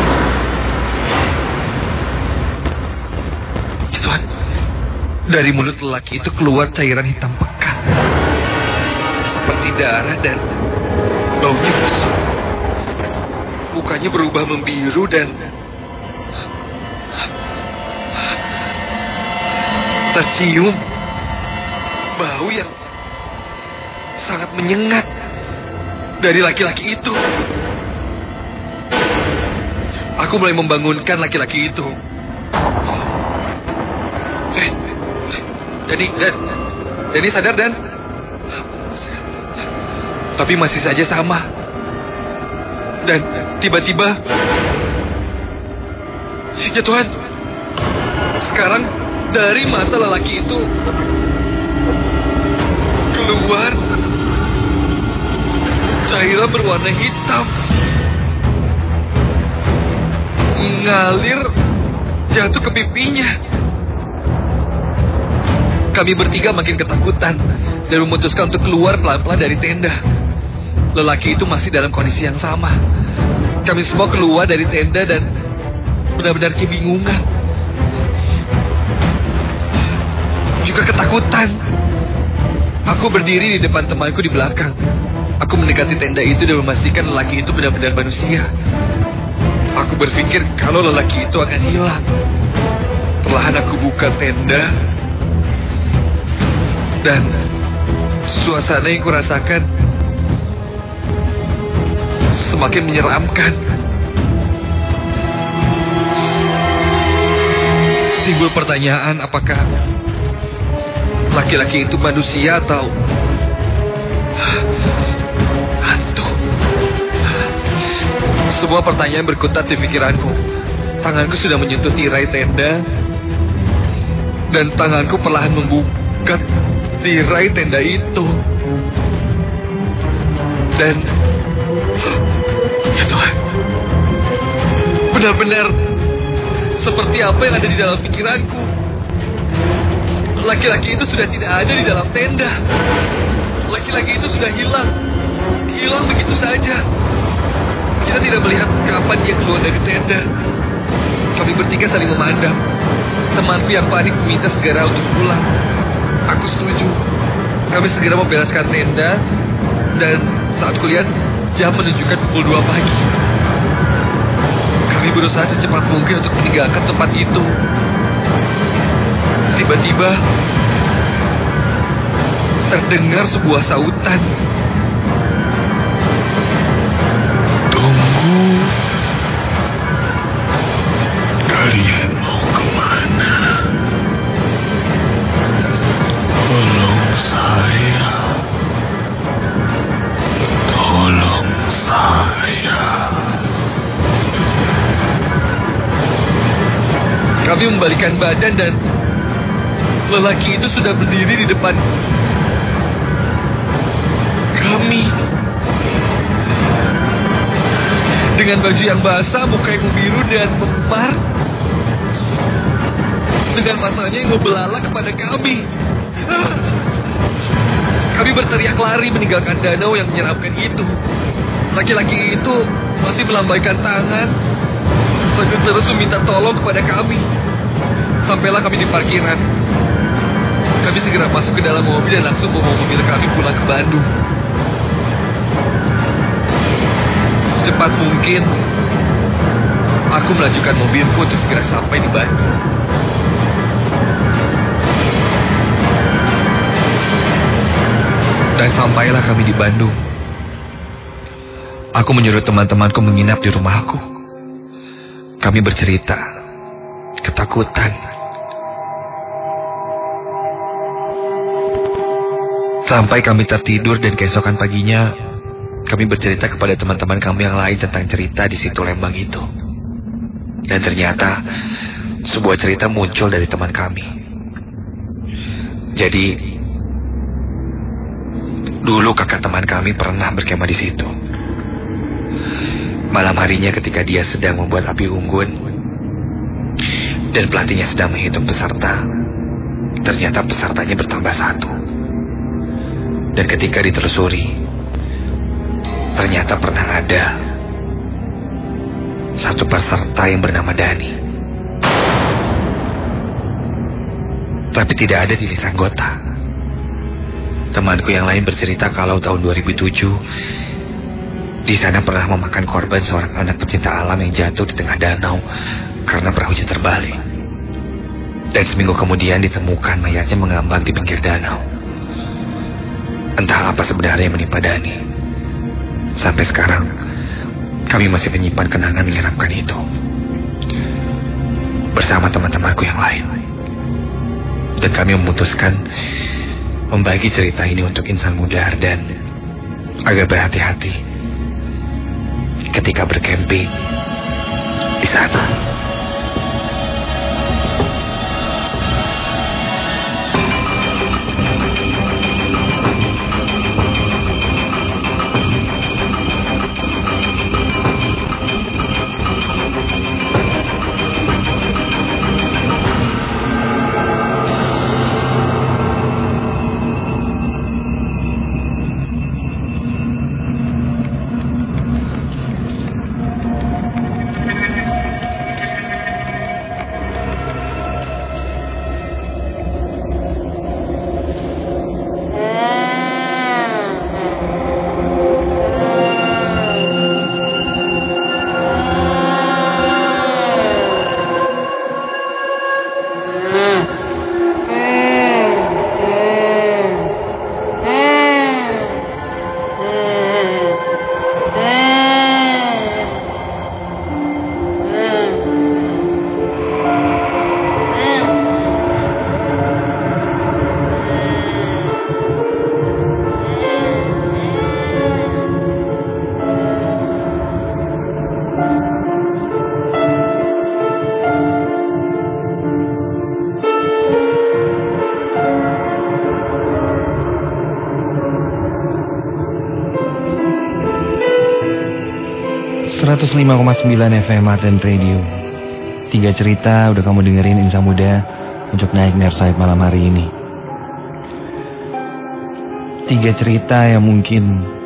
Tuhan, dari mulut lelaki itu keluar cairan hitam pekat. Seperti darah dan baunya busuk. Mukanya berubah membiru dan tercium bau yang sangat menyengat dari laki-laki itu. Aku mulai membangunkan laki-laki itu. Eh, Dani, Dan, Dani sadar, Dan. Tapi masih saja sama. Dan tiba-tiba, ya Tuhan, sekarang dari mata lelaki itu keluar cairan berwarna hitam, mengalir jatuh ke pipinya. Kami bertiga makin ketakutan dan memutuskan untuk keluar pelan-pelan dari tenda. Lelaki itu masih dalam kondisi yang sama. Kami semua keluar dari tenda dan benar-benar kebingungan. Juga ketakutan. Aku berdiri di depan temanku di belakang. Aku mendekati tenda itu dan memastikan lelaki itu benar-benar manusia. Aku berpikir kalau lelaki itu akan hilang. Perlahan aku buka tenda. Dan suasana yang kurasakan semakin menyeramkan. Timbul pertanyaan apakah laki-laki itu manusia atau hantu. Semua pertanyaan berkutat di pikiranku. Tanganku sudah menyentuh tirai tenda. Dan tanganku perlahan membuka tirai tenda itu. Dan ya Tuhan, benar-benar seperti apa yang ada di dalam pikiranku. Laki-laki itu sudah tidak ada di dalam tenda. Laki-laki itu sudah hilang. Hilang begitu saja. Kita tidak melihat kapan dia keluar dari tenda. Kami bertiga saling memandang. Temanku yang panik meminta segera untuk pulang. Aku setuju. Kami segera membereskan tenda. Dan saat kulihat jam menunjukkan pukul dua pagi. Kami berusaha secepat mungkin untuk meninggalkan tempat itu. Tiba-tiba terdengar sebuah sautan. Tunggu. Kalian mau kemana? Tolong saya. Tolong saya. Kami membalikkan badan dan lelaki itu sudah berdiri di depan kami. Dengan baju yang basah, muka yang biru dan memar. Dengan matanya yang membelalak kepada kami. Kami berteriak lari meninggalkan danau yang menyeramkan itu. Laki-laki itu masih melambaikan tangan sambil terus meminta tolong kepada kami. Sampailah kami di parkiran. Kami segera masuk ke dalam mobil dan langsung membawa mobil kami pulang ke Bandung. Secepat mungkin, aku melajukan mobilku untuk segera sampai di Bandung. Dan sampailah kami di Bandung. Aku menyuruh teman-temanku menginap di rumahku. Kami bercerita, ketakutan. Sampai kami tertidur dan keesokan paginya, kami bercerita kepada teman-teman kami yang lain tentang cerita di situ Lembang itu. Dan ternyata, sebuah cerita muncul dari teman kami. Jadi, dulu kakak teman kami pernah berkemah di situ. Malam harinya ketika dia sedang membuat api unggun dan pelatihnya sedang menghitung peserta, ternyata pesertanya bertambah satu. Dan ketika ditelusuri, ternyata pernah ada satu peserta yang bernama Dani. Tapi tidak ada di list anggota. Temanku yang lain bercerita kalau tahun dua ribu tujuh di sana pernah memakan korban seorang anak pecinta alam yang jatuh di tengah danau karena perahunya terbalik. Dan seminggu kemudian ditemukan mayatnya mengambang di pinggir danau. Entah apa sebenarnya yang menimpa Dani. Sampai sekarang kami masih menyimpan kenangan menyeramkan itu bersama teman-temanku yang lain. Dan kami memutuskan membagi cerita ini untuk insan muda dan agak berhati-hati ketika berkemping di sana. seratus lima koma sembilan F M Art and Radio. Tiga cerita udah kamu dengerin Insan Muda untuk Nightmare Side malam hari ini. Tiga cerita yang mungkin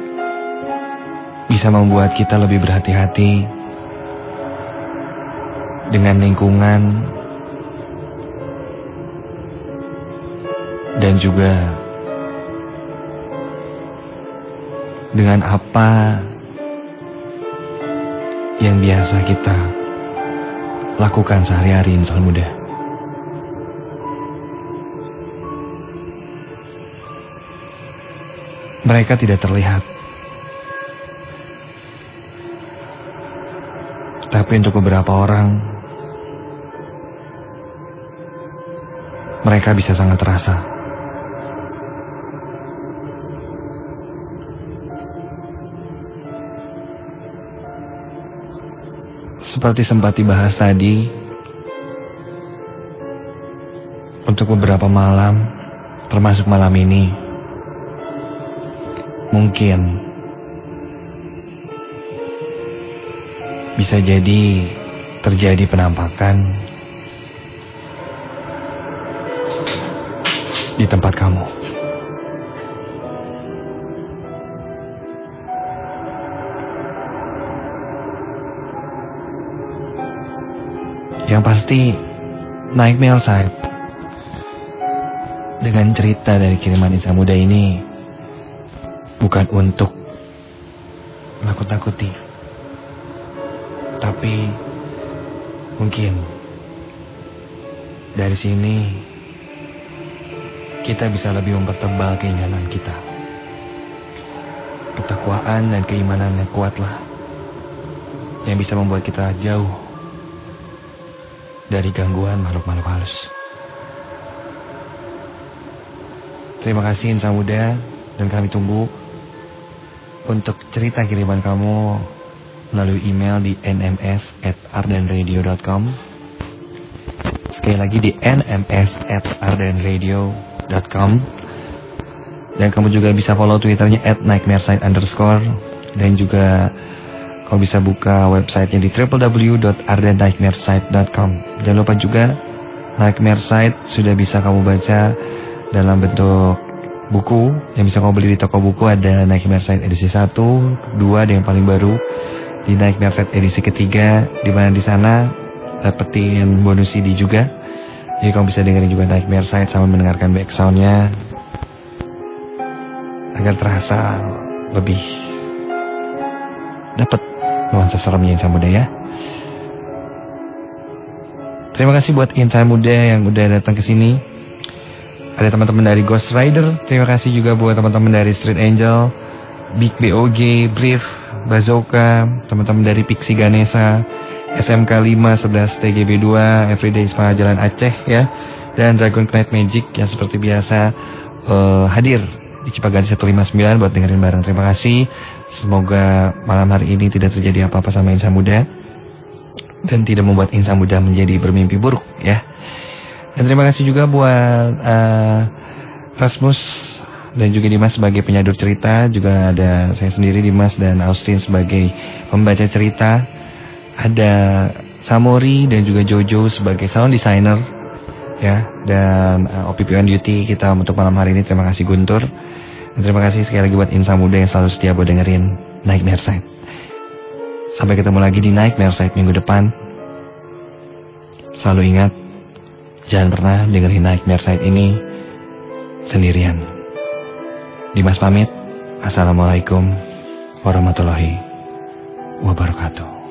bisa membuat kita lebih berhati-hati dengan lingkungan dan juga dengan apa yang biasa kita lakukan sehari-hari insan muda. Mereka tidak terlihat, tapi untuk beberapa orang mereka bisa sangat terasa. Seperti sempat dibahas tadi, untuk beberapa malam, termasuk malam ini, mungkin bisa jadi terjadi penampakan di tempat kamu. Yang pasti Nightmare Side dengan cerita dari kiriman insan muda ini bukan untuk menakut-nakuti, tapi mungkin dari sini kita bisa lebih mempertebal keinginan kita. Ketakwaan dan keimanan yang kuatlah yang bisa membuat kita jauh dari gangguan makhluk-makhluk halus. Terima kasih insan muda, dan kami tunggu untuk cerita kiriman kamu melalui email di n m s at ardenradio dot com. Sekali lagi di n m s at ardenradio dot com. Dan kamu juga bisa follow Twitternya at nightmareside underscore. Dan juga kamu bisa buka websitenya di w w w dot arden nightmareside dot com. Jangan lupa juga Nightmare Side sudah bisa kamu baca dalam bentuk buku yang bisa kamu beli di toko buku. Ada Nightmare Side edisi satu, dua, dan yang paling baru di Nightmare Side edisi ketiga, di mana di sana dapetin bonus C D juga. Jadi kamu bisa dengerin juga Nightmare Side sama mendengarkan back soundnya agar terasa lebih dapat nuansa seremnya insan muda ya. Terima kasih buat insan muda yang udah datang ke sini. Ada teman-teman dari Ghost Rider. Terima kasih juga buat teman-teman dari Street Angel, Big B O G, Brief, Bazooka, teman-teman dari Pixie Ganesha, S M K lima, sebelas T G B dua, Everyday Semangat Jalan Aceh ya, dan Dragon Knight Magic yang seperti biasa uh, hadir di Cipaganti seratus lima puluh sembilan buat dengerin bareng. Terima kasih. Semoga malam hari ini tidak terjadi apa-apa sama insan muda dan tidak membuat insan muda menjadi bermimpi buruk ya. Dan terima kasih juga buat uh, Rasmus dan juga Dimas sebagai penyadur cerita. Juga ada saya sendiri Dimas dan Austin sebagai pembaca cerita. Ada Samori dan juga Jojo sebagai sound designer ya. Dan uh, O P P on duty kita untuk malam hari ini. Terima kasih Guntur. Dan terima kasih sekali lagi buat insan muda yang selalu setia buat dengerin Nightmare Side. Sampai ketemu lagi di Nightmare Side minggu depan. Selalu ingat, jangan pernah dengerin Nightmare Side ini sendirian. Dimas pamit. Assalamualaikum warahmatullahi wabarakatuh.